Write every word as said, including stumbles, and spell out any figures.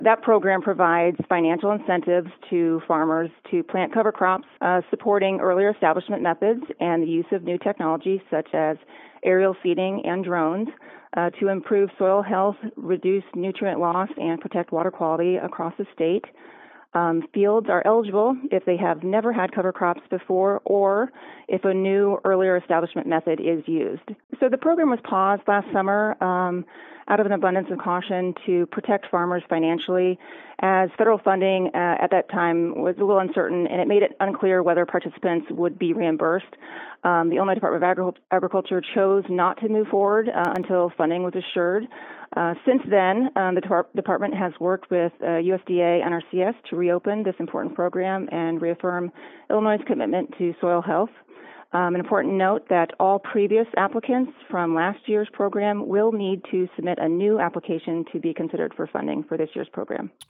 That program provides financial incentives to farmers to plant cover crops, uh, supporting earlier establishment methods and the use of new technologies such as aerial seeding and drones uh, to improve soil health, reduce nutrient loss, and protect water quality across the state. Um, fields are eligible if they have never had cover crops before or if a new earlier establishment method is used. So the program was paused last summer um, out of an abundance of caution to protect farmers financially, as federal funding uh, at that time was a little uncertain, and it made it unclear whether participants would be reimbursed. Um, the Illinois Department of Agri- Agriculture chose not to move forward uh, until funding was assured. Uh, since then, um, the tar- department has worked with uh, U S D A and R C S to reopen this important program and reaffirm Illinois' commitment to soil health. Um, an important note that all previous applicants from last year's program will need to submit a new application to be considered for funding for this year's program.